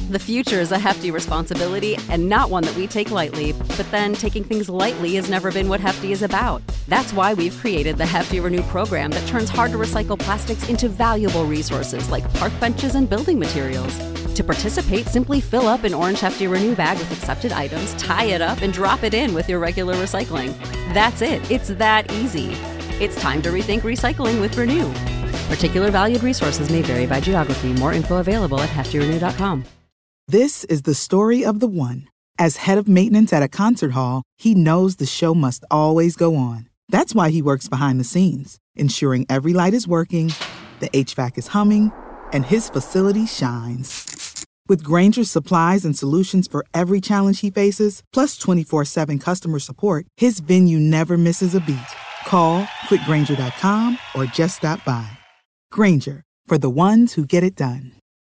The future is a hefty responsibility and not one that we take lightly, but then taking things lightly has never been what Hefty is about. That's why we've created the Hefty Renew program that turns hard-to-recycle plastics into valuable resources like park benches and building materials. To participate, simply fill up an orange Hefty Renew bag with accepted items, tie it up, and drop it in with your regular recycling. That's it. It's that easy. It's time to rethink recycling with Renew. Particular valued resources may vary by geography. More info available at heftyrenew.com. This is the story of the one. As head of maintenance at a concert hall, he knows the show must always go on. That's why he works behind the scenes, ensuring every light is working, the HVAC is humming, and his facility shines. With Grainger's supplies and solutions for every challenge he faces, plus 24/7 customer support, his venue never misses a beat. Call quickgrainger.com or just stop by. Grainger, for the ones who get it done.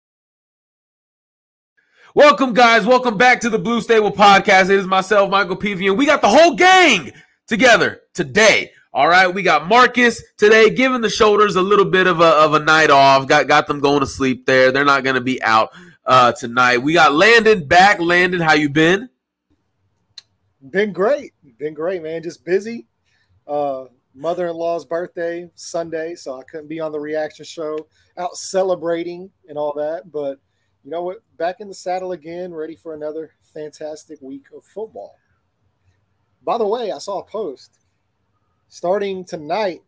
Welcome, guys. Welcome back to the Blue Stable Podcast. It is myself, Michael Peavy, and we got the whole gang together today. All right, we got Marcus today, giving the shoulders a little bit of a night off. Got them going to sleep there. They're not going to be out tonight. We got Landon back. Landon, how you been? Been great, man. Just busy. Mother-in-law's birthday Sunday, so I couldn't be on the reaction show. Out celebrating and all that, but you know what? Back in the saddle again, ready for another fantastic week of football. By the way, I saw a post. Starting tonight,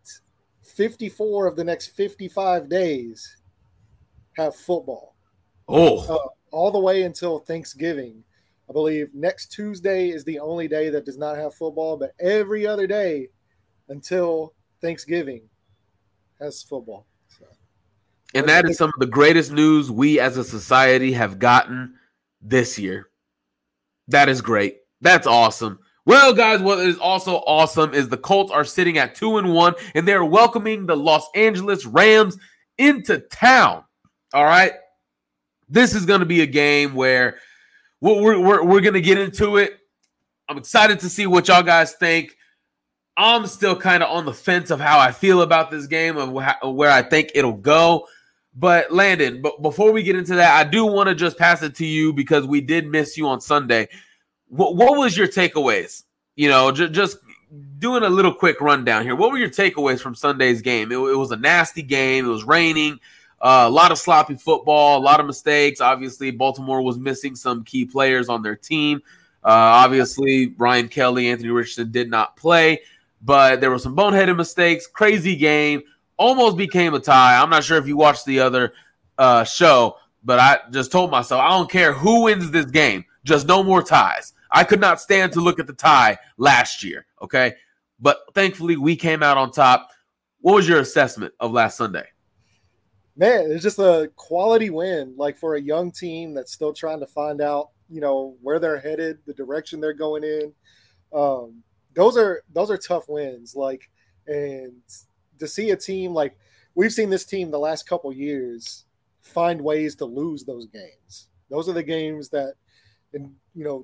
54 of the next 55 days have football. All the way until Thanksgiving. I believe next Tuesday is the only day that does not have football, but every other day until Thanksgiving has football. And that is some of the greatest news we as a society have gotten this year. That is great. That's awesome. Well, guys, what is also awesome is the Colts are sitting at 2-1, and they're welcoming the Los Angeles Rams into town. All right? This is going to be a game where we're going to get into it. I'm excited to see what y'all guys think. I'm still kind of on the fence of how I feel about this game, of where I think it'll go. But Landon, before we get into that, I do want to just pass it to you because we did miss you on Sunday. What was your takeaways? You know, just doing a little quick rundown here. What were your takeaways from Sunday's game? It was a nasty game. It was raining, a lot of sloppy football, a lot of mistakes. Obviously, Baltimore was missing some key players on their team. Obviously, Ryan Kelly, Anthony Richardson did not play, but there were some boneheaded mistakes. Crazy game. Almost became a tie. I'm not sure if you watched the other show, but I just told myself, I don't care who wins this game. Just no more ties. I could not stand to look at the tie last year, okay? But thankfully, we came out on top. What was your assessment of last Sunday? Man, it's just a quality win, like for a young team that's still trying to find out, you know, where they're headed, the direction they're going in. Those are tough wins, like, and to see a team like we've seen this team the last couple years find ways to lose those games. Those are the games that in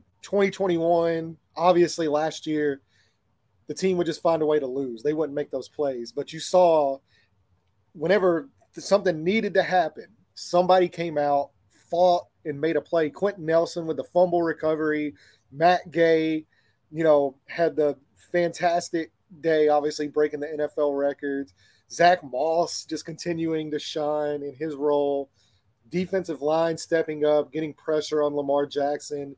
2021, obviously last year, the team would just find a way to lose. They wouldn't make those plays. But you saw whenever something needed to happen, somebody came out, fought, and made a play. Quentin Nelson with the fumble recovery, Matt Gay, had the fantastic day, obviously breaking the NFL records. Zach Moss just continuing to shine in his role. Defensive line stepping up, getting pressure on Lamar Jackson.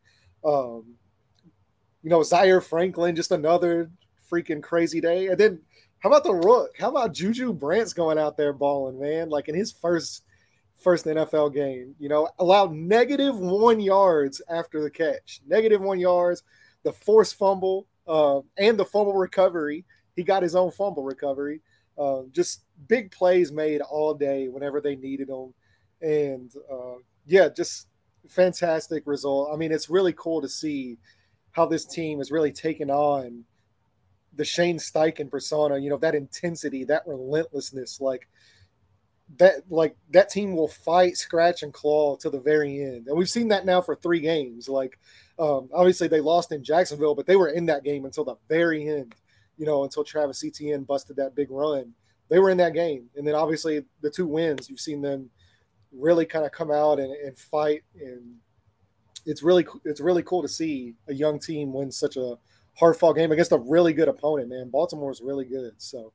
Zaire Franklin, just another freaking crazy day. And then how about the Rook? How about Juju Brents going out there balling, man? Like in his first NFL game, allowed -1 yards after the catch. -1 yards, the forced fumble, and the fumble recovery. He got his own fumble recovery. Just big plays made all day whenever they needed them. And, just fantastic result. I mean, it's really cool to see how this team has really taken on the Shane Steichen persona, that intensity, that relentlessness, that team will fight, scratch, and claw to the very end. And we've seen that now for 3 games. Obviously they lost in Jacksonville, but they were in that game until the very end, until Travis Etienne busted that big run. They were in that game. And then obviously the 2 wins, you've seen them really kind of come out and fight and it's really cool to see a young team win such a hard fought game against a really good opponent, man. Baltimore is really good. So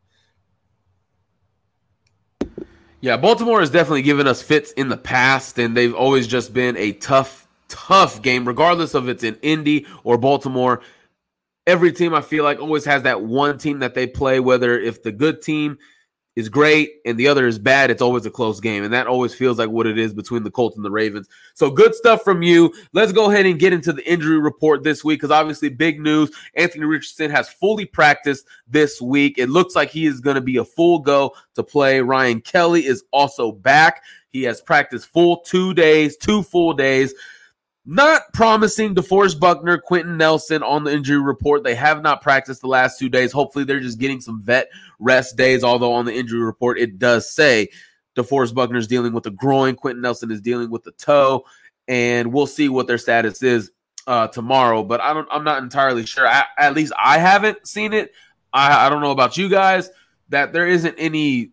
Yeah, Baltimore has definitely given us fits in the past, and they've always just been a tough game, regardless of it's in Indy or Baltimore. Every team, I feel like, always has that one team that they play, whether if the good team is great and the other is bad, it's always a close game. And that always feels like what it is between the Colts and the Ravens. So good stuff from you. Let's go ahead and get into the injury report this week, because obviously big news. Anthony Richardson has fully practiced this week. It looks like he is going to be a full go to play. Ryan Kelly is also back. He has practiced two full days. Not promising DeForest Buckner, Quentin Nelson on the injury report. They have not practiced the last 2 days. Hopefully they're just getting some vet rest days, although on the injury report it does say DeForest Buckner is dealing with the groin, Quentin Nelson is dealing with the toe, and we'll see what their status is tomorrow. But I'm not entirely sure. At least I haven't seen it. I don't know about you guys, that there isn't any,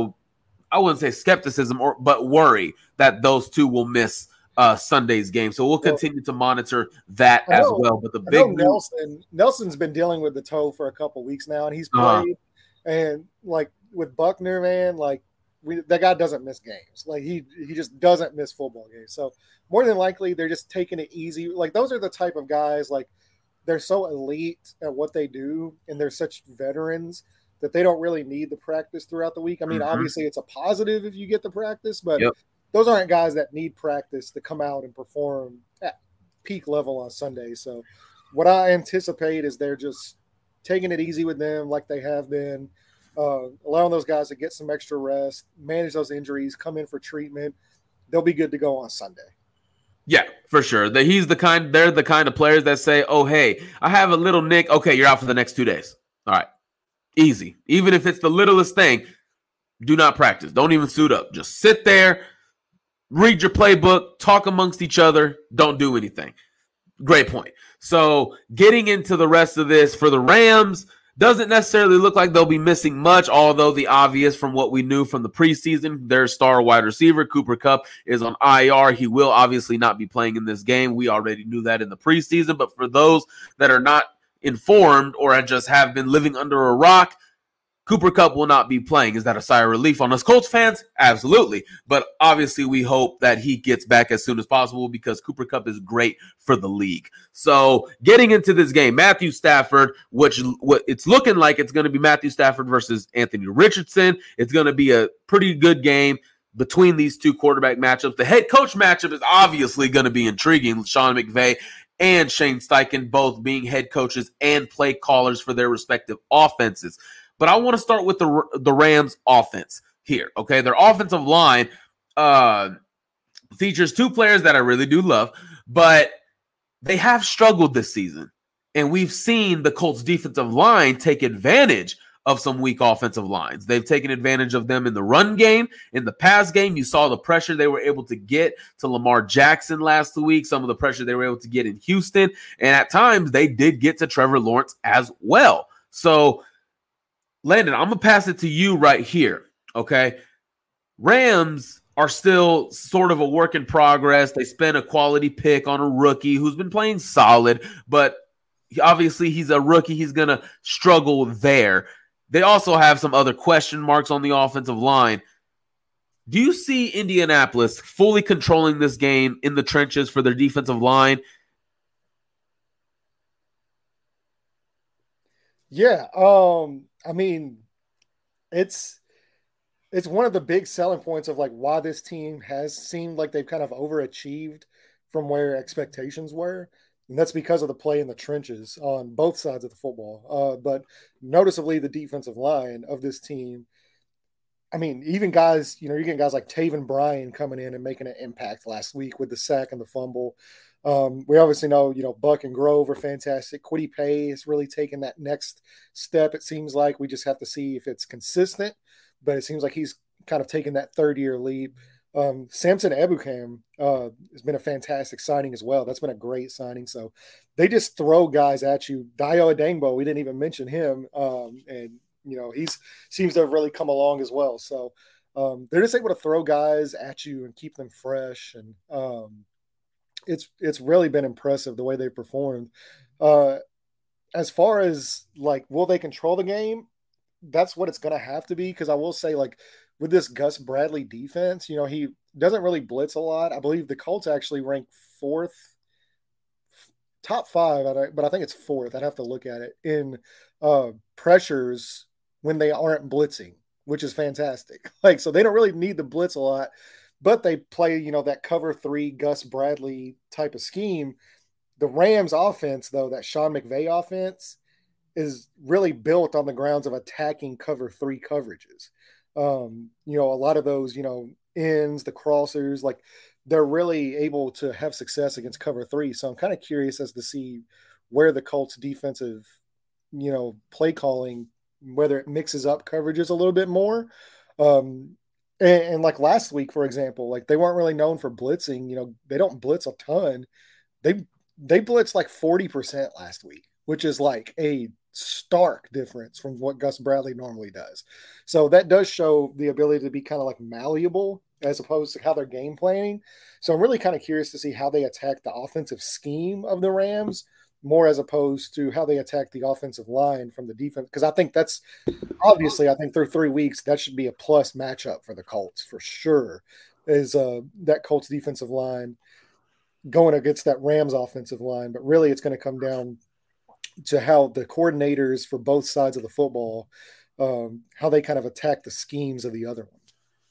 I wouldn't say skepticism but worry that those two will miss Sunday's game. So we'll continue to monitor that as well. But the big Nelson's been dealing with the toe for a couple weeks now, and he's played. And like with Buckner, man, like that guy doesn't miss games. Like he just doesn't miss football games. So more than likely, they're just taking it easy. Like those are the type of guys, like they're so elite at what they do, and they're such veterans that they don't really need the practice throughout the week. I mean, obviously it's a positive if you get the practice, but those aren't guys that need practice to come out and perform at peak level on Sunday. So what I anticipate is they're just taking it easy with them like they have been, allowing those guys to get some extra rest, manage those injuries, come in for treatment. They'll be good to go on Sunday. Yeah, for sure. They're the kind of players that say, oh, hey, I have a little nick. Okay, you're out for the next 2 days. All right. Easy. Even if it's the littlest thing, do not practice. Don't even suit up. Just sit there. Read your playbook, talk amongst each other, don't do anything. Great point. So getting into the rest of this for the Rams, doesn't necessarily look like they'll be missing much, although the obvious from what we knew from the preseason, their star wide receiver, Cooper Kupp, is on IR. He will obviously not be playing in this game. We already knew that in the preseason, but for those that are not informed or just have been living under a rock, Cooper Kupp will not be playing. Is that a sigh of relief on us Colts fans? Absolutely. But obviously we hope that he gets back as soon as possible, because Cooper Kupp is great for the league. So getting into this game, Matthew Stafford, what it's looking like it's going to be Matthew Stafford versus Anthony Richardson. It's going to be a pretty good game between these two quarterback matchups. The head coach matchup is obviously going to be intriguing. Sean McVay and Shane Steichen both being head coaches and play callers for their respective offenses. But I want to start with the Rams offense here, okay? Their offensive line features two players that I really do love, but they have struggled this season. And we've seen the Colts defensive line take advantage of some weak offensive lines. They've taken advantage of them in the run game. In the pass game, you saw the pressure they were able to get to Lamar Jackson last week, some of the pressure they were able to get in Houston. And at times, they did get to Trevor Lawrence as well. So, Landon, I'm going to pass it to you right here, okay? Rams are still sort of a work in progress. They spent a quality pick on a rookie who's been playing solid, but obviously he's a rookie. He's going to struggle there. They also have some other question marks on the offensive line. Do you see Indianapolis fully controlling this game in the trenches for their defensive line? Yeah, I mean, it's one of the big selling points of like why this team has seemed like they've kind of overachieved from where expectations were. And that's because of the play in the trenches on both sides of the football. But noticeably the defensive line of this team, I mean, even guys, you're getting guys like Taven Bryan coming in and making an impact last week with the sack and the fumble. We obviously know, Buck and Grove are fantastic. Kwity Paye has really taken that next step. It seems like we just have to see if it's consistent, but it seems like he's kind of taken that third-year leap. Samson Ebukam has been a fantastic signing as well. That's been a great signing. So they just throw guys at you. Dayo Adengbo, we didn't even mention him. And he's seems to have really come along as well. So they're just able to throw guys at you and keep them fresh. And it's really been impressive the way they performed. As far as like, will they control the game? That's what it's going to have to be, because I will say, like, with this Gus Bradley defense, he doesn't really blitz a lot. I believe the Colts actually rank fourth, top five, but I think it's fourth. I'd have to look at it in pressures when they aren't blitzing, which is fantastic. Like, so they don't really need the blitz a lot, but they play, that cover three Gus Bradley type of scheme. The Rams offense, though, that Sean McVay offense, is really built on the grounds of attacking cover three coverages. A lot of those, ends, the crossers, like, they're really able to have success against cover three. So I'm kind of curious as to see where the Colts defensive, play calling, whether it mixes up coverages a little bit more. And like last week, for example, like, they weren't really known for blitzing. They don't blitz a ton. They blitzed like 40% last week, which is like a stark difference from what Gus Bradley normally does. So that does show the ability to be kind of like malleable as opposed to how they're game planning. So I'm really kind of curious to see how they attack the offensive scheme of the Rams more as opposed to how they attack the offensive line from the defense. Because I think that's obviously, I think through 3 weeks, that should be a plus matchup for the Colts for sure, is that Colts defensive line going against that Rams offensive line. But really, it's going to come down to how the coordinators for both sides of the football, how they kind of attack the schemes of the other one.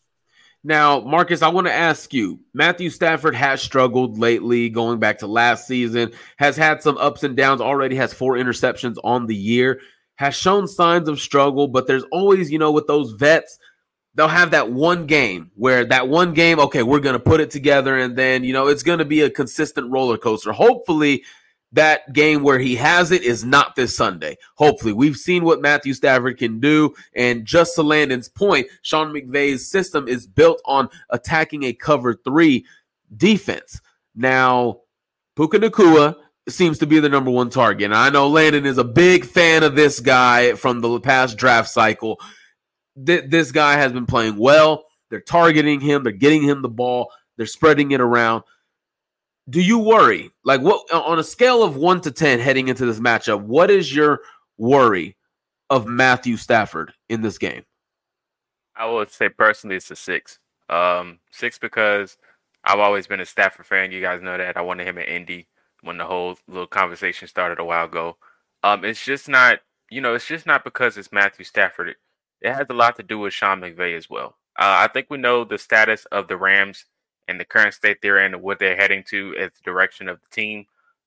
Now, Marcus, I want to ask you, Matthew Stafford has struggled lately, going back to last season, has had some ups and downs, already has 4 interceptions on the year, has shown signs of struggle, but there's always, with those vets, they'll have that one game where okay, we're going to put it together, and then, it's going to be a consistent roller coaster. Hopefully, that game where he has it is not this Sunday. Hopefully. We've seen what Matthew Stafford can do, and just to Landon's point, Sean McVay's system is built on attacking a cover 3 defense. Now, Puka Nacua seems to be the number one target, and I know Landon is a big fan of this guy from the past draft cycle. This guy has been playing well. They're targeting him. They're getting him the ball. They're spreading it around. Do you worry? Like, what on a scale of 1 to 10 heading into this matchup, what is your worry of Matthew Stafford in this game? I would say personally it's a 6. 6 because I've always been a Stafford fan. You guys know that. I wanted him in Indy when the whole little conversation started a while ago. It's just not, because it's Matthew Stafford. It has a lot to do with Sean McVay as well. I think we know the status of the Rams and the current state they're in and what they're heading to as the direction of the team.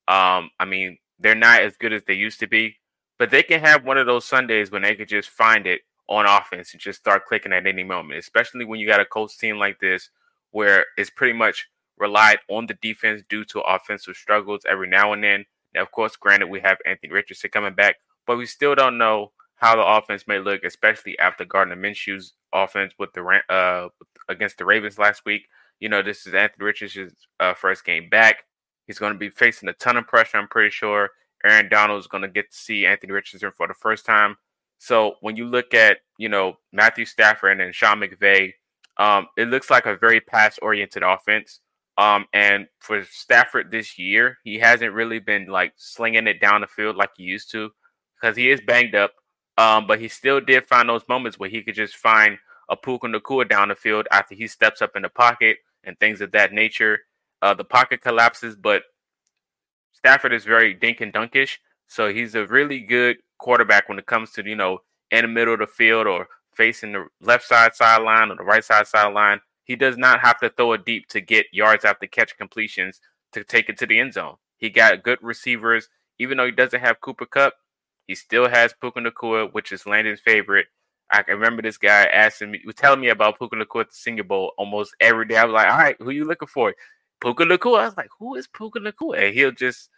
They're not as good as they used to be, but they can have one of those Sundays when they could just find it on offense and just start clicking at any moment, especially when you got a Colts team like this where it's pretty much relied on the defense due to offensive struggles every now and then. Now, of course, granted, we have Anthony Richardson coming back, but we still don't know how the offense may look, especially after Gardner Minshew's offense with against the Ravens last week. This is Anthony Richardson's first game back. He's going to be facing a ton of pressure, I'm pretty sure. Aaron Donald is going to get to see Anthony Richardson for the first time. So when you look at, Matthew Stafford and Sean McVay, it looks like a very pass-oriented offense. And for Stafford this year, he hasn't really been, like, slinging it down the field like he used to because he is banged up. But he still did find those moments where he could just find a Puka Nacua down the field after he steps up in the pocket and things of that nature. The pocket collapses, but Stafford is very dink and dunkish. So he's a really good quarterback when it comes to, in the middle of the field or facing the left sideline or the right sideline. He does not have to throw it deep to get yards after catch completions to take it to the end zone. He got good receivers. Even though he doesn't have Cooper Kupp, he still has Puka Nacua, which is Landon's favorite. I can remember this guy telling me about Puka Nacua at the Senior Bowl almost every day. I was like, all right, who you looking for? Puka Nacua. I was like, who is Puka Nacua? And he'll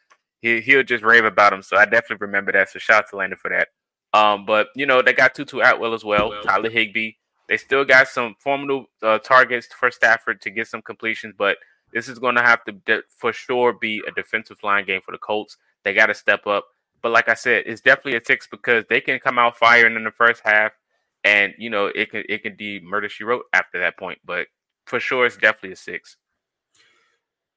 just rave about him. So I definitely remember that. So shout out to Landon for that. But they got Tutu Atwell as well, Tyler Higbee. They still got some formidable targets for Stafford to get some completions, but this is going to have to for sure be a defensive line game for the Colts. They got to step up. But like I said, it's definitely a 6 because they can come out firing in the first half. And, it can be murder she wrote after that point. But for sure, it's definitely a 6.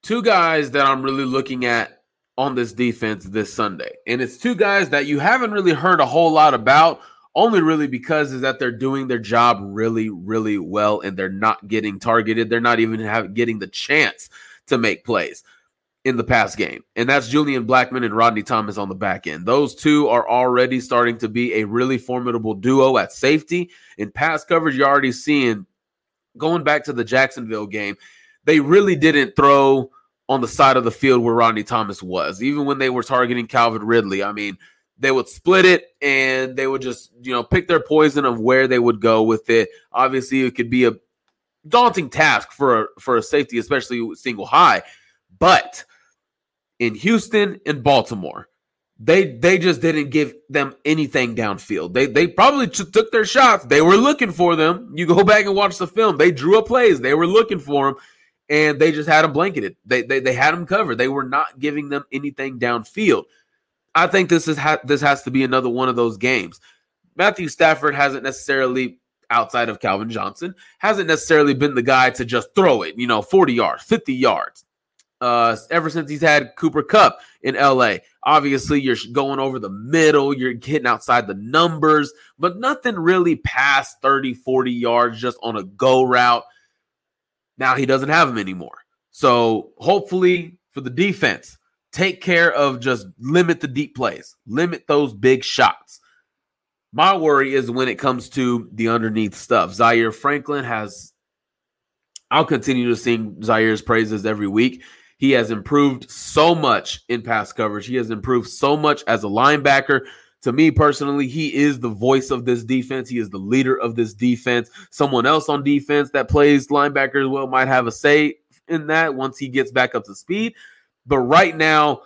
two guys that I'm really looking at on this defense this Sunday. And it's two guys that you haven't really heard a whole lot about, only really because is that they're doing their job really, really well, and they're not getting targeted. They're not even getting the chance to make plays in the past game. And that's Julian Blackmon and Rodney Thomas on the back end. Those two are already starting to be a really formidable duo at safety. In pass coverage, you're already seeing, going back to the Jacksonville game, they really didn't throw on the side of the field where Rodney Thomas was. Even when they were targeting Calvin Ridley, I mean, they would split it and they would just, pick their poison of where they would go with it. Obviously, it could be a daunting task for a safety, especially single high. But in Houston and Baltimore, they just didn't give them anything downfield. They probably took their shots. They were looking for them. You go back and watch the film. They drew up plays. They were looking for them, and they just had them blanketed. They had them covered. They were not giving them anything downfield. I think this has to be another one of those games. Matthew Stafford hasn't necessarily, outside of Calvin Johnson, hasn't necessarily been the guy to just throw it, 40 yards, 50 yards. Ever since he's had Cooper Kupp in LA. Obviously, you're going over the middle, you're getting outside the numbers, but nothing really past 30, 40 yards just on a go route. Now he doesn't have them anymore. So hopefully for the defense, take care of just limit the deep plays, limit those big shots. My worry is when it comes to the underneath stuff. Zaire Franklin I'll continue to sing Zaire's praises every week. He has improved so much in pass coverage. He has improved so much as a linebacker. To me personally, he is the voice of this defense. He is the leader of this defense. Someone else on defense that plays linebacker as well might have a say in that once he gets back up to speed. But right now,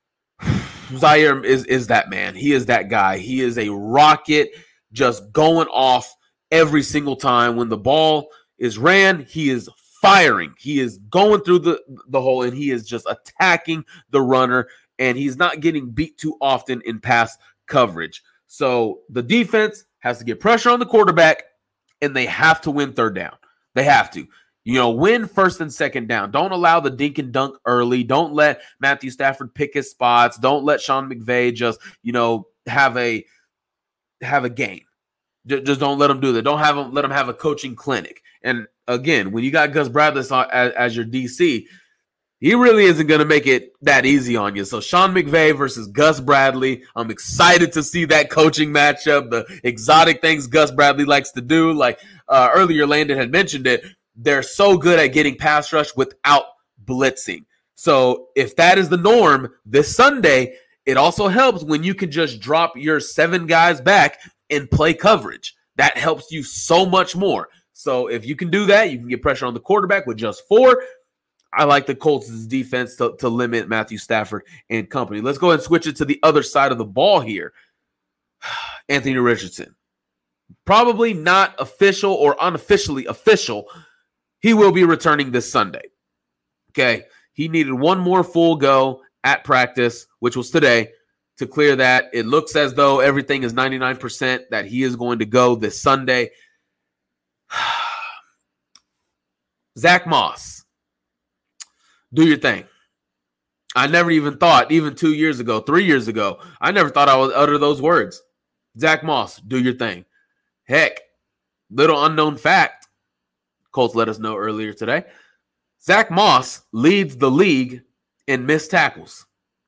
Zaire is that man. He is that guy. He is a rocket just going off every single time. When the ball is ran, he is firing. He is going through the hole, and he is just attacking the runner, and he's not getting beat too often in pass coverage. So the defense has to get pressure on the quarterback, and they have to win third down. They have to. Win first and second down. Don't allow the dink and dunk early. Don't let Matthew Stafford pick his spots. Don't let Sean McVay just, have a game. Just don't let them do that. Don't let them have a coaching clinic. And again, when you got Gus Bradley as your DC, he really isn't going to make it that easy on you. So Sean McVay versus Gus Bradley. I'm excited to see that coaching matchup, the exotic things Gus Bradley likes to do. Like earlier, Landon had mentioned it. They're so good at getting pass rush without blitzing. So if that is the norm this Sunday, it also helps when you can just drop your 7 guys back and play coverage. That helps you so much more. So if you can do that, you can get pressure on the quarterback with just 4. I like the Colts' defense to limit Matthew Stafford and company. Let's go ahead and switch it to the other side of the ball here. Anthony Richardson. Probably not official or unofficially official. He will be returning this Sunday. Okay. He needed one more full go at practice, which was today, to clear that. It looks as though everything is 99% that he is going to go this Sunday. Zach Moss, do your thing. I never even thought, even 2 years ago, 3 years ago, I never thought I would utter those words. Zach Moss, do your thing. Heck, little unknown fact, Colts let us know earlier today, Zach Moss leads the league in missed tackles.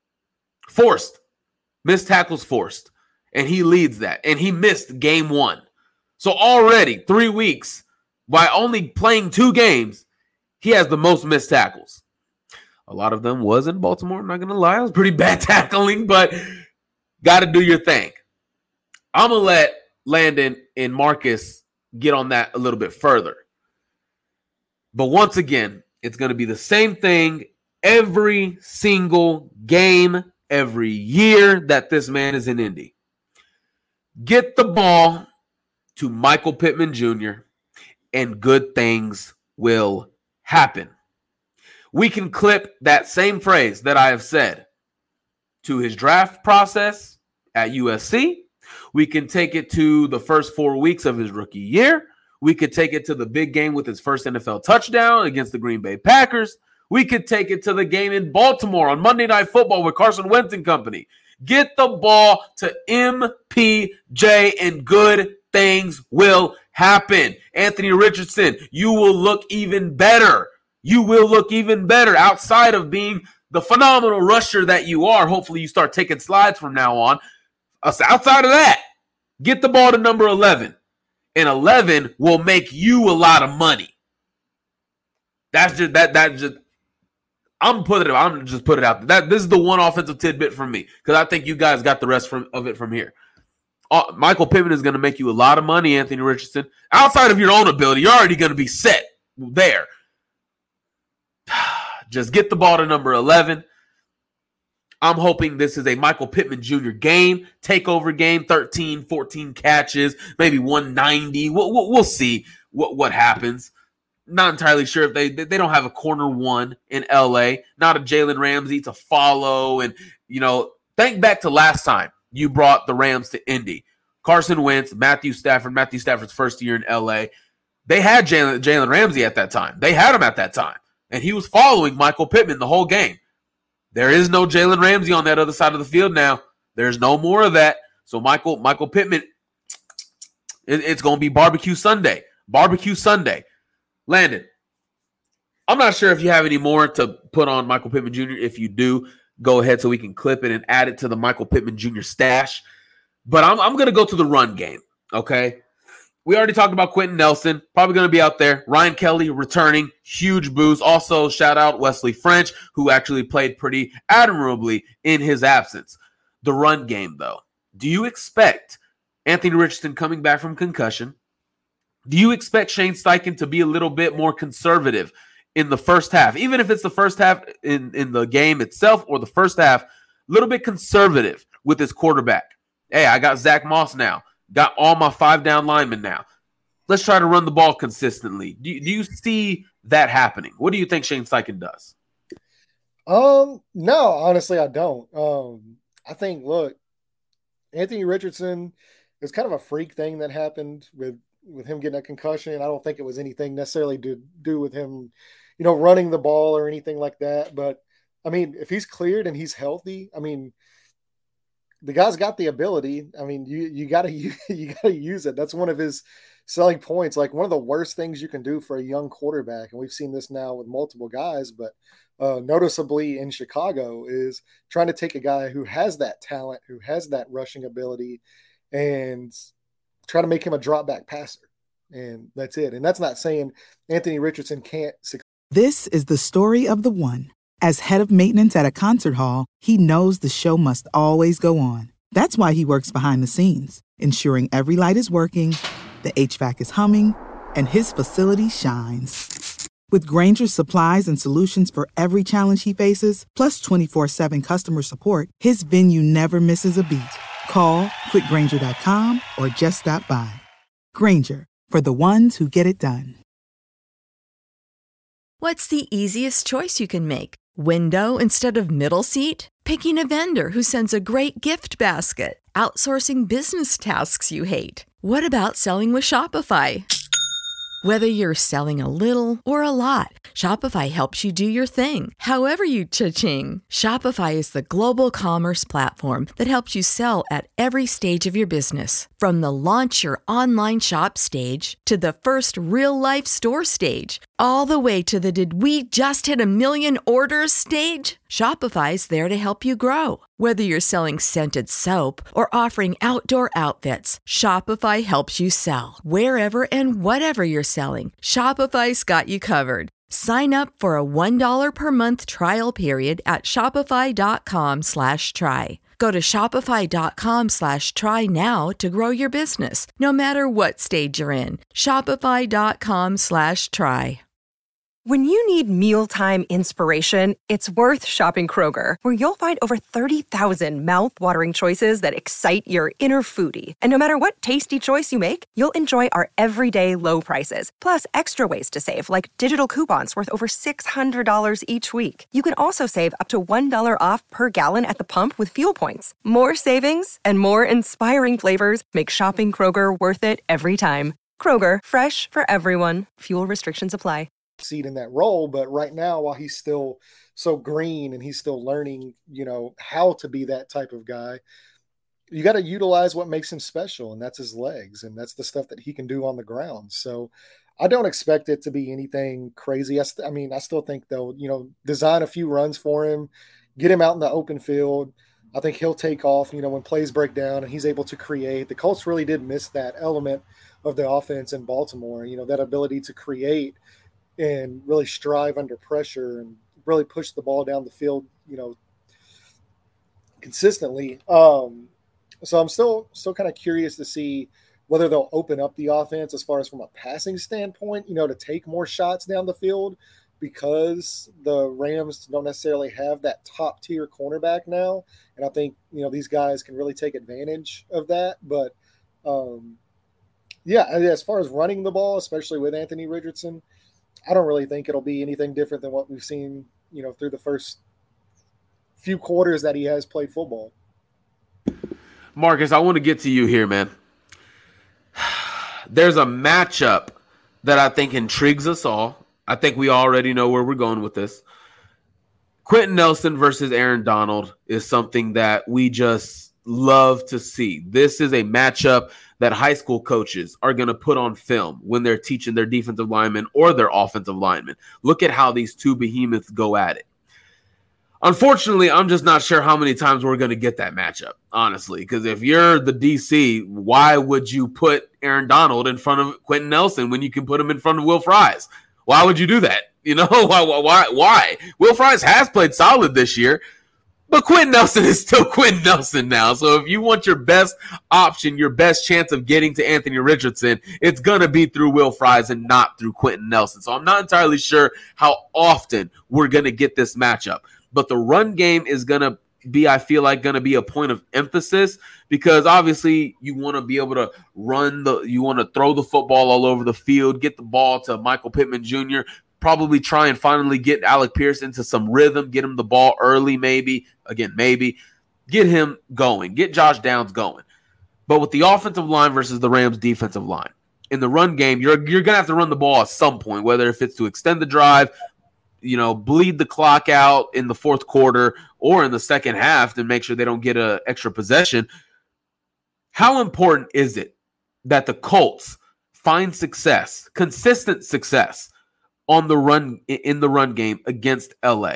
Missed tackles forced. And he leads that. And he missed game 1. So already 3 weeks, by only playing 2 games, he has the most missed tackles. A lot of them was in Baltimore. I'm not going to lie. It was pretty bad tackling, but got to do your thing. I'm going to let Landon and Marcus get on that a little bit further. But once again, it's going to be the same thing every single game, every year that this man is in Indy. Get the ball to Michael Pittman Jr., and good things will happen. We can clip that same phrase that I have said to his draft process at USC. We can take it to the first 4 weeks of his rookie year. We could take it to the big game with his first NFL touchdown against the Green Bay Packers. We could take it to the game in Baltimore on Monday Night Football with Carson Wentz and company. Get the ball to MPJ and good things will happen. Anthony Richardson, you will look even better. You will look even better outside of being the phenomenal rusher that you are. Hopefully you start taking slides from now on. Outside of that, get the ball to number 11. And 11 will make you a lot of money. That's just I'm just put it out there. This is the one offensive tidbit from me because I think you guys got the rest of it from here. Michael Pittman is going to make you a lot of money, Anthony Richardson. Outside of your own ability, you're already going to be set there. Just get the ball to number 11. I'm hoping this is a Michael Pittman Jr. game, takeover game, 13, 14 catches, maybe 190. We'll see what happens. Not entirely sure if they don't have a corner one in LA, not a Jalen Ramsey to follow. And, think back to last time you brought the Rams to Indy. Carson Wentz, Matthew Stafford's first year in LA. They had Jalen Ramsey at that time. They had him at that time. And he was following Michael Pittman the whole game. There is no Jalen Ramsey on that other side of the field now. There's no more of that. So Michael Pittman, it's going to be Barbecue Sunday. Barbecue Sunday. Landon, I'm not sure if you have any more to put on Michael Pittman Jr. If you do, go ahead so we can clip it and add it to the Michael Pittman Jr. stash. But I'm going to go to the run game, okay? We already talked about Quentin Nelson, probably going to be out there. Ryan Kelly returning, huge boost. Also, shout out Wesley French, who actually played pretty admirably in his absence. The run game, though. Do you expect Anthony Richardson coming back from concussion? Do you expect Shane Steichen to be a little bit more conservative in the first half? Even if it's the first half in the game itself or the first half, a little bit conservative with his quarterback. Hey, I got Zach Moss now. Got all my 5-down linemen now. Let's try to run the ball consistently. Do you see that happening? What do you think Shane Steichen does? No, honestly, I don't. I think, look, Anthony Richardson is kind of a freak thing that happened with him getting a concussion. I don't think it was anything necessarily to do with him, running the ball or anything like that. But, I mean, if he's cleared and he's healthy, I mean, the guy's got the ability. I mean, you gotta use it. That's one of his selling points. Like, one of the worst things you can do for a young quarterback, and we've seen this now with multiple guys, but noticeably in Chicago, is trying to take a guy who has that talent, who has that rushing ability, and try to make him a drop back passer. And that's it. And that's not saying Anthony Richardson can't succeed. This is the story of the one. As head of maintenance at a concert hall, he knows the show must always go on. That's why he works behind the scenes, ensuring every light is working, the HVAC is humming, and his facility shines. With Grainger's supplies and solutions for every challenge he faces, plus 24/7 customer support, his venue never misses a beat. Call quickgrainger.com or just stop by. Grainger, for the ones who get it done. What's the easiest choice you can make? Window instead of middle seat? Picking a vendor who sends a great gift basket? Outsourcing business tasks you hate? What about selling with Shopify? Whether you're selling a little or a lot, Shopify helps you do your thing, however you cha-ching. Shopify is the global commerce platform that helps you sell at every stage of your business. From the launch your online shop stage to the first real-life store stage, all the way to the did we just hit 1 million orders stage. Shopify's there to help you grow. Whether you're selling scented soap or offering outdoor outfits, Shopify helps you sell. Wherever and whatever you're selling, Shopify's got you covered. Sign up for a $1 per month trial period at shopify.com/try. Go to shopify.com/try now to grow your business, no matter what stage you're in. Shopify.com/try. When you need mealtime inspiration, it's worth shopping Kroger, where you'll find over 30,000 mouth-watering choices that excite your inner foodie. And no matter what tasty choice you make, you'll enjoy our everyday low prices, plus extra ways to save, like digital coupons worth over $600 each week. You can also save up to $1 off per gallon at the pump with fuel points. More savings and more inspiring flavors make shopping Kroger worth it every time. Kroger, fresh for everyone. Fuel restrictions apply. succeed in that role. But right now, while he's still so green and he's still learning, how to be that type of guy, you got to utilize what makes him special, and that's his legs, and that's the stuff that he can do on the ground. So I don't expect it to be anything crazy. I still think they'll, design a few runs for him, get him out in the open field. I think he'll take off, when plays break down and he's able to create. The Colts really did miss that element of the offense in Baltimore, that ability to create and really strive under pressure and really push the ball down the field, consistently. So I'm still kind of curious to see whether they'll open up the offense as far as from a passing standpoint, to take more shots down the field, because the Rams don't necessarily have that top tier cornerback now. And I think, these guys can really take advantage of that. But as far as running the ball, especially with Anthony Richardson, I don't really think it'll be anything different than what we've seen, through the first few quarters that he has played football. Marcus, I want to get to you here, man. There's a matchup that I think intrigues us all. I think we already know where we're going with this. Quentin Nelson versus Aaron Donald is something that we just love to see. This is a matchup that high school coaches are going to put on film when they're teaching their defensive linemen or their offensive linemen. Look at how these two behemoths go at it. Unfortunately, I'm just not sure how many times we're going to get that matchup, honestly, because if you're the DC, why would you put Aaron Donald in front of Quentin Nelson when you can put him in front of Will Fries? Why would you do that? Why? Will Fries has played solid this year, but Quentin Nelson is still Quentin Nelson now. So if you want your best option, your best chance of getting to Anthony Richardson, it's going to be through Will Fries and not through Quentin Nelson. So I'm not entirely sure how often we're going to get this matchup. But the run game is going to be, I feel like, going to be a point of emphasis, because obviously you want to be able to you want to throw the football all over the field, get the ball to Michael Pittman Jr., probably try and finally get Alec Pierce into some rhythm, get him the ball early, maybe, get him going, get Josh Downs going. But with the offensive line versus the Rams defensive line, in the run game, you're going to have to run the ball at some point, whether if it's to extend the drive, bleed the clock out in the fourth quarter or in the second half to make sure they don't get an extra possession. How important is it that the Colts find success, consistent success in the run game against LA?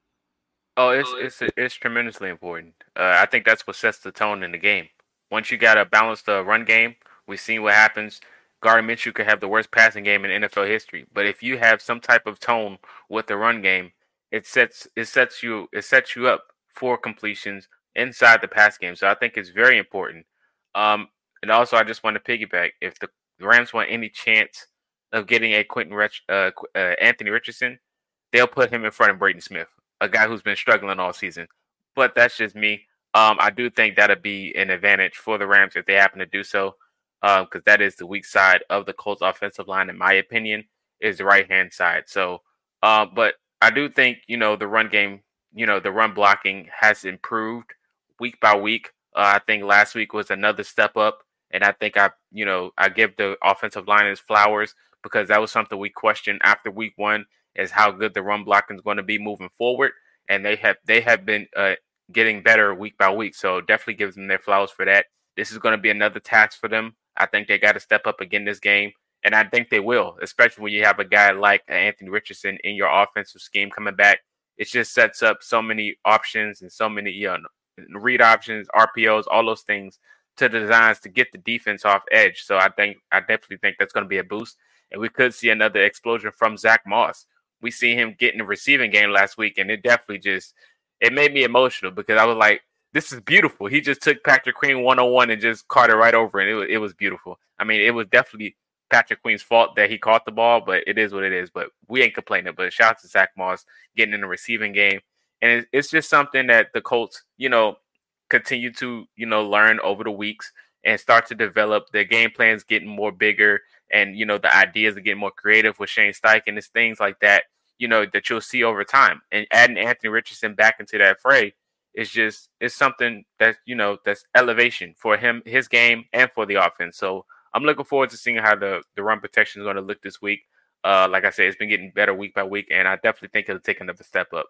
Oh, it's tremendously important. I think that's what sets the tone in the game. Once you got a balanced run game, we've seen what happens. Gardner Minshew could have the worst passing game in NFL history, but if you have some type of tone with the run game, it sets you up for completions inside the pass game. So I think it's very important. And also, I just want to piggyback. If the Rams want any chance of getting a Anthony Richardson, they'll put him in front of Braden Smith, a guy who's been struggling all season. But that's just me. I do think that'll be an advantage for the Rams if they happen to do so. Because that is the weak side of the Colts offensive line, in my opinion, is the right-hand side. So, but I do think, the run game, the run blocking has improved week by week. I think last week was another step up. And I think I give the offensive line his flowers, because that was something we questioned after week one, is how good the run blocking is going to be moving forward. And they have been getting better week by week. So definitely gives them their flowers for that. This is going to be another task for them. I think they got to step up again this game, and I think they will, especially when you have a guy like Anthony Richardson in your offensive scheme coming back. It just sets up so many options and so many read options, RPOs, all those things to the designs to get the defense off edge. So I definitely think that's going to be a boost, and we could see another explosion from Zach Moss. We see him get in the receiving game last week, and it definitely it made me emotional, because I was like, this is beautiful. He just took Patrick Queen 101 and just caught it right over, and it was beautiful. I mean, it was definitely Patrick Queen's fault that he caught the ball, but it is what it is. But we ain't complaining. But shout out to Zach Moss getting in the receiving game. And it's just something that the Colts, continue to, learn over the weeks and start to develop. Their game plans getting more bigger, and, the ideas are getting more creative with Shane Steichen. It's things like that, that you'll see over time. And adding Anthony Richardson back into that fray, it's something that, that's elevation for him, his game, and for the offense. So I'm looking forward to seeing how the run protection is going to look this week. Like I said, it's been getting better week by week, and I definitely think it'll take another step up.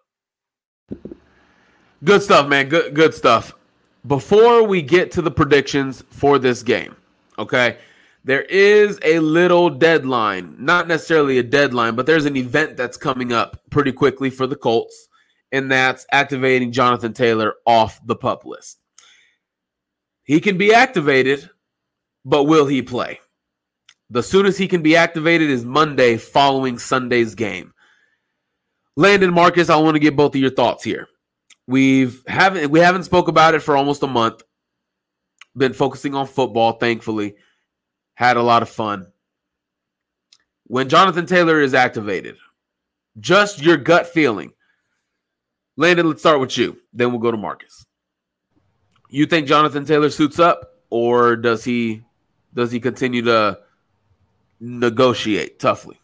Good stuff, man. Good stuff. Before we get to the predictions for this game, okay, there is a little deadline. Not necessarily a deadline, but there's an event that's coming up pretty quickly for the Colts, and that's activating Jonathan Taylor off the PUP list. He can be activated, but will he play? The soonest he can be activated is Monday following Sunday's game. Landon, Marcus, I want to get both of your thoughts here. We haven't spoke about it for almost a month. Been focusing on football, thankfully. Had a lot of fun. When Jonathan Taylor is activated, just your gut feeling. Landon, let's start with you. Then we'll go to Marcus. You think Jonathan Taylor suits up, or does he continue to negotiate toughly?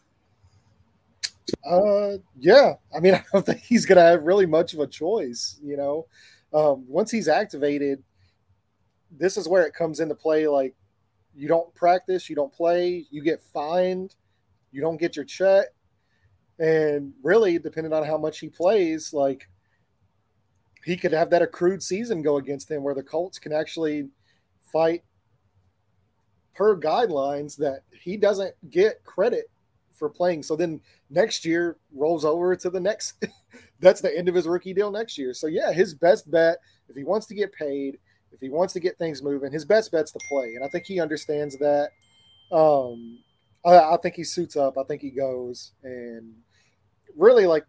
Yeah. I mean, I don't think he's going to have really much of a choice, you know. Once he's activated, this is where it comes into play. Like, you don't practice, you don't play, you get fined, you don't get your check. And really, depending on how much he plays, like, he could have that accrued season go against him where the Colts can actually fight per guidelines that he doesn't get credit for playing. So then next year rolls over to the next. That's the end of his rookie deal next year. So, yeah, his best bet, if he wants to get paid, if he wants to get things moving, his best bet's to play. And I think he understands that. I think he suits up. I think he goes. And really, like,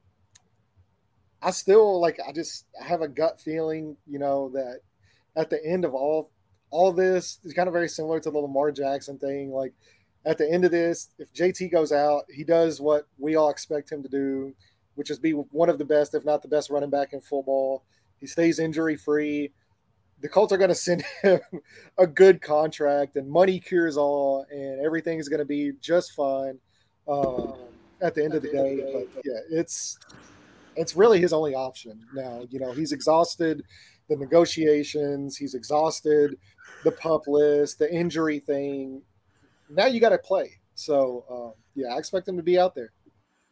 I have a gut feeling, you know, that at the end of all this is kind of very similar to the Lamar Jackson thing. Like, at the end of this, if JT goes out, he does what we all expect him to do, which is be one of the best, if not the best running back in football. He stays injury-free. The Colts are going to send him a good contract, and money cures all, and everything is going to be just fine at the end of the day. But, yeah, it's really his only option now. You know, he's exhausted the negotiations. He's exhausted the PUP list, the injury thing. Now you got to play. So, yeah, I expect him to be out there.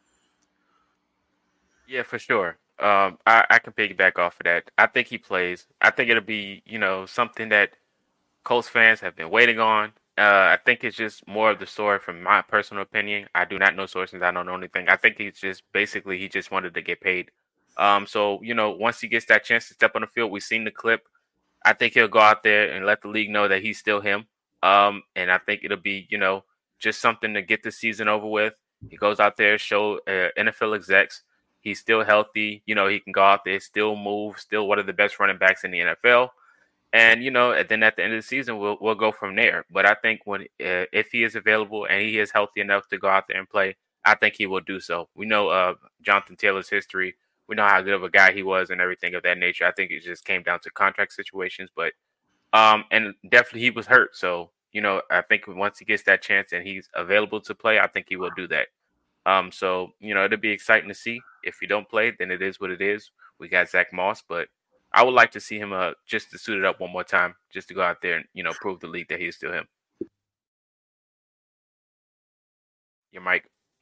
Yeah, for sure. I can piggyback off of that. I think he plays. I think it'll be, you know, something that Colts fans have been waiting on. I think it's just more of the story from my personal opinion. I do not know sources. I don't know anything. I think he just wanted to get paid. So, you know, once he gets that chance to step on the field, we've seen the clip. I think he'll go out there and let the league know that he's still him. And I think it'll be, you know, just something to get the season over with. He goes out there, show NFL execs he's still healthy. You know, he can go out there, still move, still one of the best running backs in the NFL. And, you know, and then at the end of the season, we'll go from there. But I think if he is available and he is healthy enough to go out there and play, I think he will do so. We know Jonathan Taylor's history. We know how good of a guy he was and everything of that nature. I think it just came down to contract situations. But and definitely he was hurt. So, you know, I think once he gets that chance and he's available to play, I think he will do that. So, you know, it'll be exciting to see. If he don't play, then it is what it is. We got Zach Moss, but I would like to see him just to suit it up one more time, just to go out there and, you know, prove the league that he's still him. Your mic.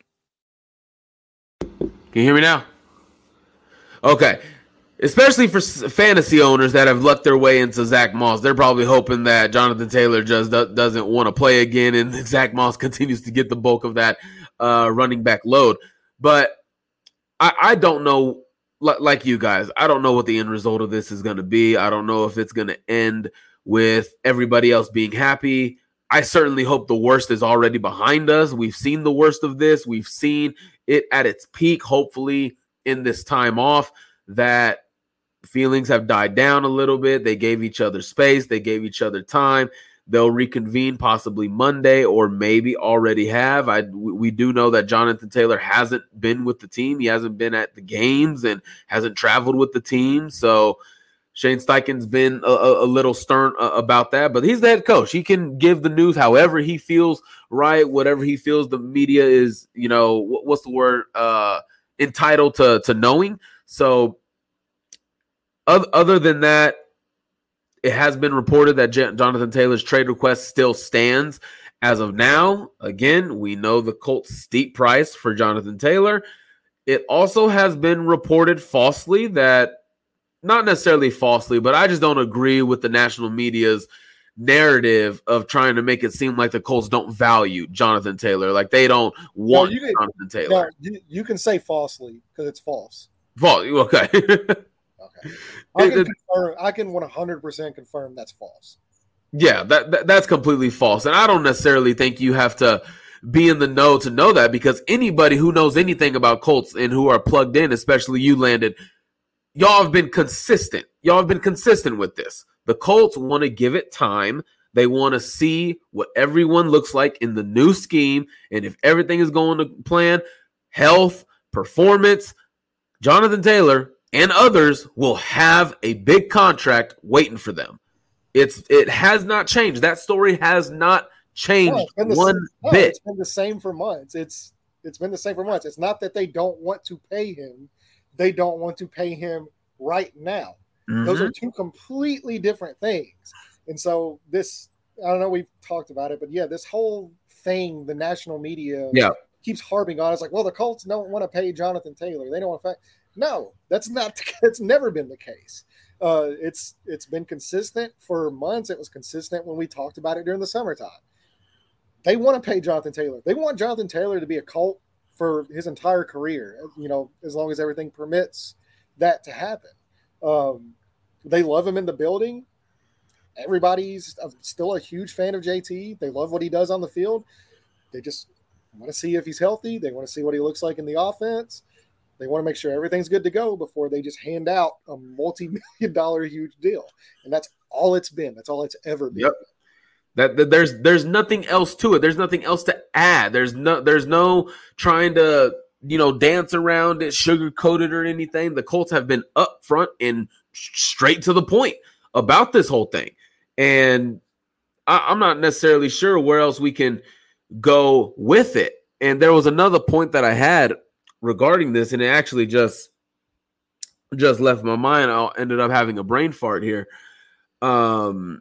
Can you hear me now? Okay. Especially for fantasy owners that have lucked their way into Zach Moss, they're probably hoping that Jonathan Taylor just doesn't want to play again and Zach Moss continues to get the bulk of that running back load. But I don't know, like you guys, I don't know what the end result of this is going to be. I don't know if it's going to end with everybody else being happy. I certainly hope the worst is already behind us. We've seen the worst of this. We've seen it at its peak, hopefully, in this time off, that feelings have died down a little bit. They gave each other space. They gave each other time. They'll reconvene possibly Monday or maybe already have. We do know that Jonathan Taylor hasn't been with the team. He hasn't been at the games and hasn't traveled with the team. So Shane Steichen's been a little stern about that, but he's the head coach. He can give the news however he feels right, whatever he feels the media is, you know, what's the word, entitled to knowing. So other than that, it has been reported that Jonathan Taylor's trade request still stands As of now, again, we know the Colts' steep price for Jonathan Taylor. It also has been reported falsely that, not necessarily falsely, but I just don't agree with the national media's narrative of trying to make it seem like the Colts don't value Jonathan Taylor, like they don't want Jonathan Taylor. No, you can say falsely because it's false. Okay. Okay. I can 100% confirm that's false. Yeah, that's completely false. And I don't necessarily think you have to be in the know to know that, because anybody who knows anything about Colts and who are plugged in, especially you, Landon, y'all have been consistent. Y'all have been consistent with this. The Colts want to give it time. They want to see what everyone looks like in the new scheme. And if everything is going to plan, health, performance, Jonathan Taylor and others will have a big contract waiting for them. It has not changed. That story has not changed one bit. It's been the same for months. It's been the same for months. It's not that they don't want to pay him. They don't want to pay him right now. Mm-hmm. Those are two completely different things. And so this, I don't know, we've talked about it, but yeah, this whole thing, the national media keeps harping on. It's like, well, the Colts don't want to pay Jonathan Taylor. They don't want to pay. No, that's never been the case. It's been consistent for months. It was consistent when we talked about it during the summertime. They want to pay Jonathan Taylor. They want Jonathan Taylor to be a Colt for his entire career, as long as everything permits that to happen. They love him in the building. Everybody's still a huge fan of JT. They love what he does on the field. They just want to see if he's healthy. They want to see what he looks like in the offense. They want to make sure everything's good to go before they just hand out a multi-million-dollar huge deal. And that's all it's been. That's all it's ever been. Yep. That there's nothing else to it. There's nothing else to add. There's no trying to, dance around it, sugarcoat it or anything. The Colts have been upfront and straight to the point about this whole thing. And I'm not necessarily sure where else we can go with it. And there was another point that I had regarding this, and it actually just left my mind. I ended up having a brain fart here. Dang,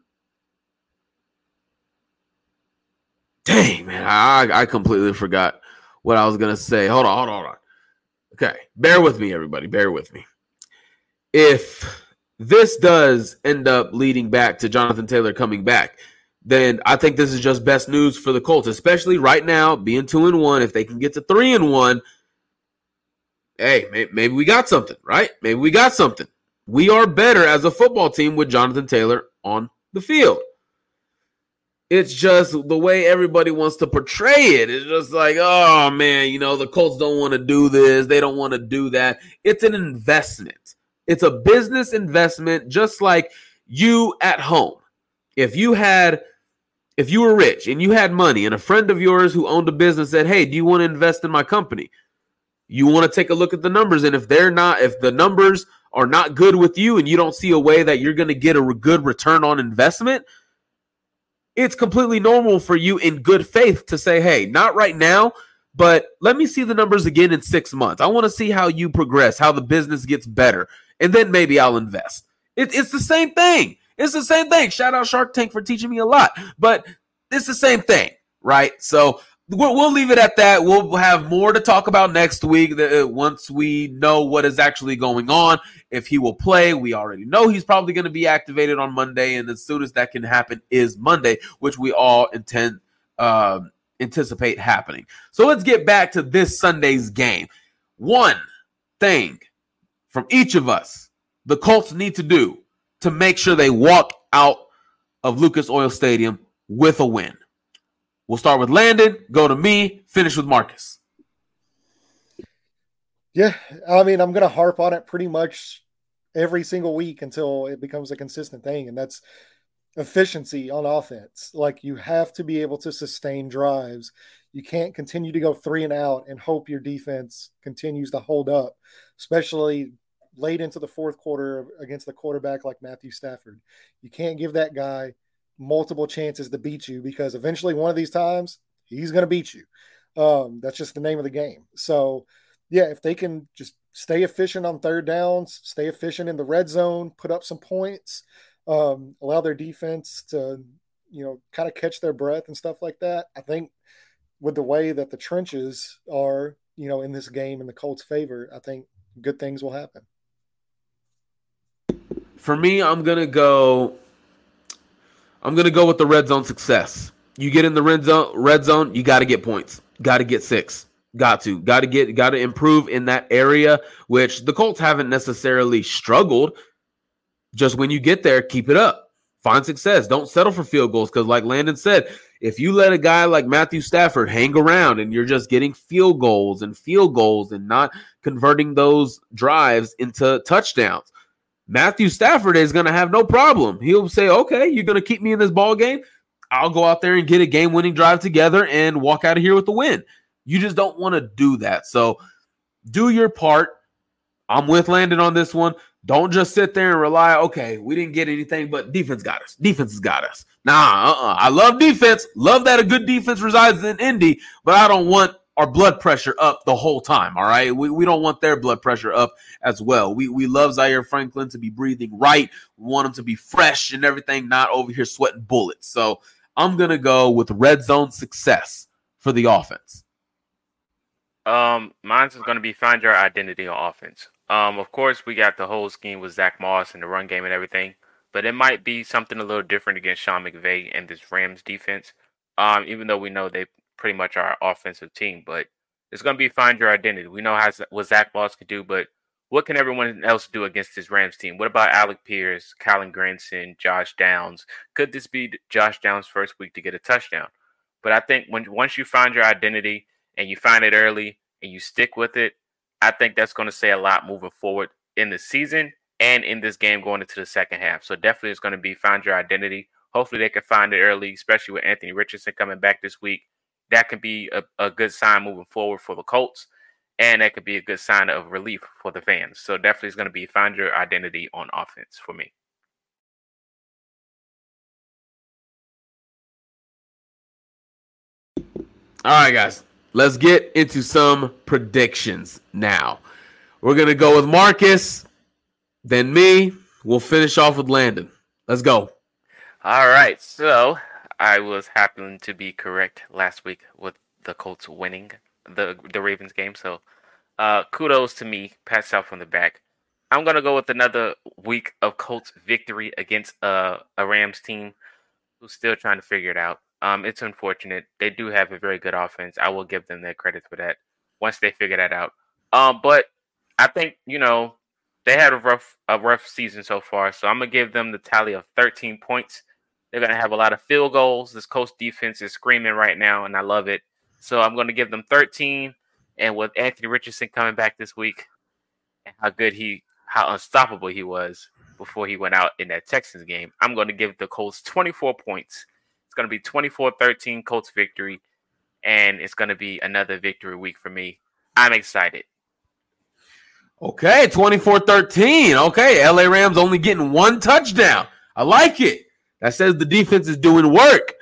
man, I completely forgot what I was going to say. Hold on. Okay, bear with me, everybody. Bear with me. If this does end up leading back to Jonathan Taylor coming back, then I think this is just best news for the Colts, especially right now, being 2-1. If they can get to 3-1, hey, maybe we got something, right? Maybe we got something. We are better as a football team with Jonathan Taylor on the field. It's just the way everybody wants to portray it. It's just like, oh, man, the Colts don't want to do this. They don't want to do that. It's an investment. It's a business investment, just like you at home. If you were rich and you had money and a friend of yours who owned a business said, hey, do you want to invest in my company? You want to take a look at the numbers. And if the numbers are not good with you and you don't see a way that you're going to get a good return on investment, it's completely normal for you in good faith to say, hey, not right now, but let me see the numbers again in 6 months. I want to see how you progress, how the business gets better, and then maybe I'll invest. It's the same thing. It's the same thing. Shout out Shark Tank for teaching me a lot, but it's the same thing, right? So we'll leave it at that. We'll have more to talk about next week once we know what is actually going on. If he will play, we already know he's probably going to be activated on Monday, and as soon as that can happen is Monday, which we all anticipate happening. So let's get back to this Sunday's game. One thing from each of us the Colts need to do to make sure they walk out of Lucas Oil Stadium with a win. We'll start with Landon, go to me, finish with Marcus. Yeah, I mean, I'm going to harp on it pretty much every single week until it becomes a consistent thing, and that's efficiency on offense. Like, you have to be able to sustain drives. You can't continue to go 3 and out and hope your defense continues to hold up, especially late into the fourth quarter against the quarterback like Matthew Stafford. You can't give that guy multiple chances to beat you, because eventually one of these times he's going to beat you. That's just the name of the game. So yeah, if they can just stay efficient on third downs, stay efficient in the red zone, put up some points, allow their defense to, kind of catch their breath and stuff like that. I think with the way that the trenches are, in this game in the Colts' favor, I think good things will happen. For me, I'm gonna go with the red zone success. You get in the red zone, you got to get points. Got to get 6. Got to improve in that area, which the Colts haven't necessarily struggled. Just when you get there, keep it up. Find success. Don't settle for field goals because, like Landon said, if you let a guy like Matthew Stafford hang around and you're just getting field goals and not converting those drives into touchdowns, Matthew Stafford is going to have no problem. He'll say, okay, you're going to keep me in this ball game. I'll go out there and get a game-winning drive together and walk out of here with the win. You just don't want to do that. So do your part. I'm with Landon on this one. Don't just sit there and rely, okay, we didn't get anything, but defense got us. Defense has got us. I love defense. Love that a good defense resides in Indy, but I don't want our blood pressure up the whole time, all right? We don't want their blood pressure up as well. We love Zaire Franklin to be breathing right. We want him to be fresh and everything, not over here sweating bullets. So I'm going to go with red zone success for the offense. Mine's is going to be find your identity on offense. Of course, we got the whole scheme with Zach Moss and the run game and everything, but it might be something a little different against Sean McVay and this Rams defense. Even though we know they pretty much are our offensive team, but it's going to be find your identity. We know what Zach Moss can do, but what can everyone else do against this Rams team? What about Alec Pierce, Kylen Granson, Josh Downs? Could this be Josh Downs' first week to get a touchdown? But I think once you find your identity and you find it early and you stick with it, I think that's going to say a lot moving forward in the season and in this game going into the second half. So definitely it's going to be find your identity. Hopefully they can find it early, especially with Anthony Richardson coming back this week. That can be a good sign moving forward for the Colts, and that could be a good sign of relief for the fans. So definitely it's going to be find your identity on offense for me. All right, guys. Let's get into some predictions now. We're going to go with Marcus, then me. We'll finish off with Landon. Let's go. All right. So I was happening to be correct last week with the Colts winning the Ravens game. So kudos to me. Pat yourself on the back. I'm going to go with another week of Colts victory against a Rams team who's still trying to figure it out. It's unfortunate. They do have a very good offense. I will give them their credit for that once they figure that out. But I think, they had a rough season so far. So I'm going to give them the tally of 13 points. They're going to have a lot of field goals. This Colts defense is screaming right now, and I love it. So I'm going to give them 13. And with Anthony Richardson coming back this week, and how unstoppable he was before he went out in that Texans game, I'm going to give the Colts 24 points. It's going to be 24-13 Colts victory, and it's going to be another victory week for me. I'm excited. Okay, 24-13. Okay, LA Rams only getting one touchdown. I like it. That says the defense is doing work.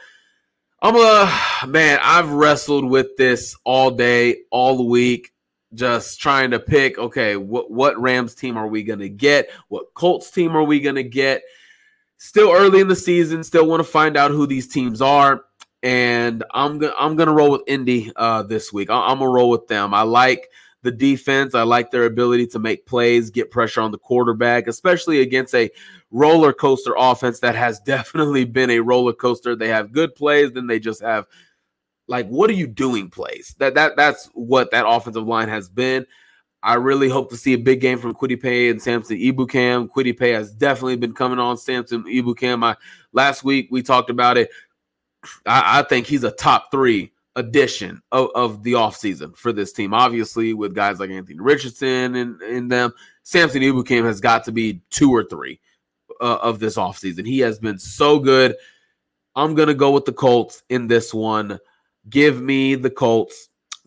I've wrestled with this all day, all week, just trying to pick, okay, what Rams team are we going to get? What Colts team are we going to get? Still early in the season, still want to find out who these teams are, and I'm gonna roll with Indy this week. I'm gonna roll with them. I like the defense. I like their ability to make plays, get pressure on the quarterback, especially against a roller coaster offense that has definitely been a roller coaster. They have good plays, then they just have what are you doing plays. That's what that offensive line has been. I really hope to see a big game from Kwity Paye and Samson Ebukam. Kwity Paye has definitely been coming on Samson Ebukam. Last week we talked about it. I think he's a top 3 addition of the offseason for this team. Obviously, with guys like Anthony Richardson and them, Samson Ebukam has got to be 2 or 3 of this offseason. He has been so good. I'm going to go with the Colts in this one. Give me the Colts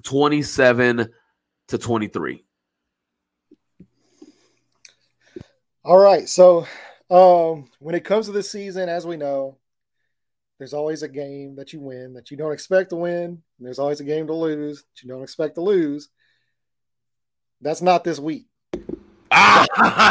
27-23. All right, so when it comes to this season, as we know, there's always a game that you win that you don't expect to win, and there's always a game to lose that you don't expect to lose. That's not this week.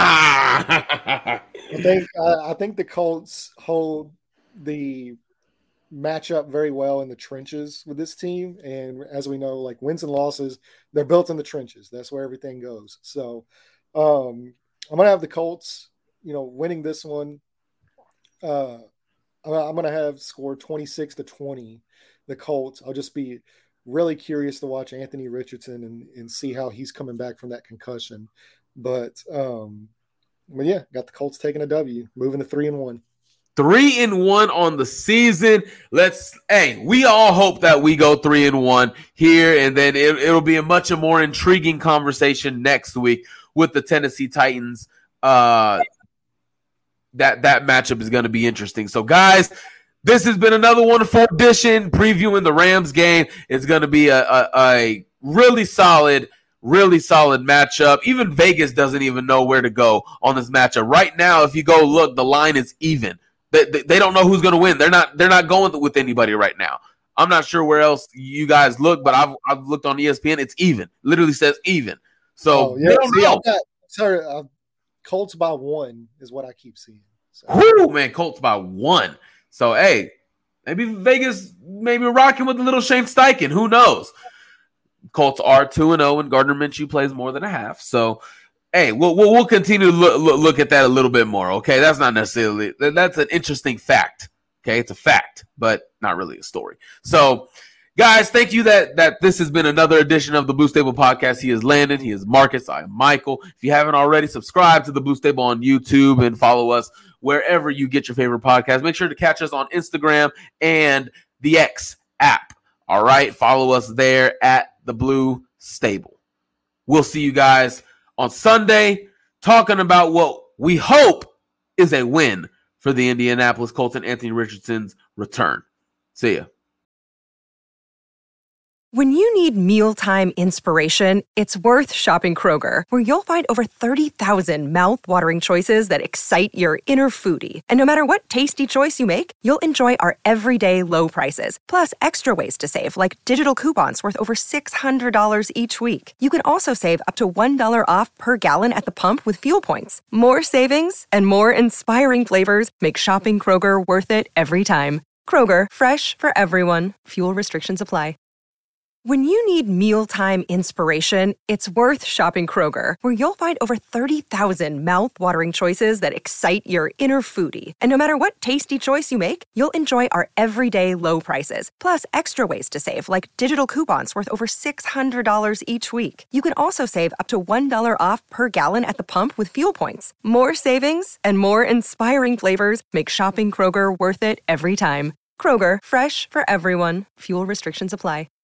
I think the Colts hold the match up very well in the trenches with this team. And as we know, like wins and losses, they're built in the trenches. That's where everything goes. So I'm going to have the Colts, winning this one. I'm going to have score 26-20, the Colts. I'll just be really curious to watch Anthony Richardson and see how he's coming back from that concussion. But yeah, got the Colts taking a W, moving to 3-1. 3-1 on the season. We all hope that we go 3-1 here, and then it'll be a much more intriguing conversation next week with the Tennessee Titans. That matchup is going to be interesting. So, guys, this has been another wonderful edition previewing the Rams game. It's going to be a really solid matchup. Even Vegas doesn't even know where to go on this matchup. Right now, if you go look, the line is even. They don't know who's going to win. They're not going with anybody right now. I'm not sure where else you guys look, but I've looked on ESPN. It's even. Literally says even. So they don't know. Colts by 1 is what I keep seeing. So. Woo, man, Colts by 1. So, hey, maybe Vegas rocking with a little Shane Steichen. Who knows? Colts are 2-0, and Gardner Minshew plays more than a half. So, hey, we'll continue to look at that a little bit more, okay? That's not necessarily – that's an interesting fact, okay? It's a fact, but not really a story. So, guys, thank you that this has been another edition of the Blue Stable Podcast. He is Landon. He is Marcus. I am Michael. If you haven't already, subscribe to the Blue Stable on YouTube and follow us wherever you get your favorite podcast. Make sure to catch us on Instagram and the X app, all right? Follow us there at the Blue Stable. We'll see you guys on Sunday, talking about what we hope is a win for the Indianapolis Colts and Anthony Richardson's return. See ya. When you need mealtime inspiration, it's worth shopping Kroger, where you'll find over 30,000 mouth-watering choices that excite your inner foodie. And no matter what tasty choice you make, you'll enjoy our everyday low prices, plus extra ways to save, like digital coupons worth over $600 each week. You can also save up to $1 off per gallon at the pump with fuel points. More savings and more inspiring flavors make shopping Kroger worth it every time. Kroger, fresh for everyone. Fuel restrictions apply. When you need mealtime inspiration, it's worth shopping Kroger, where you'll find over 30,000 mouth-watering choices that excite your inner foodie. And no matter what tasty choice you make, you'll enjoy our everyday low prices, plus extra ways to save, like digital coupons worth over $600 each week. You can also save up to $1 off per gallon at the pump with fuel points. More savings and more inspiring flavors make shopping Kroger worth it every time. Kroger, fresh for everyone. Fuel restrictions apply.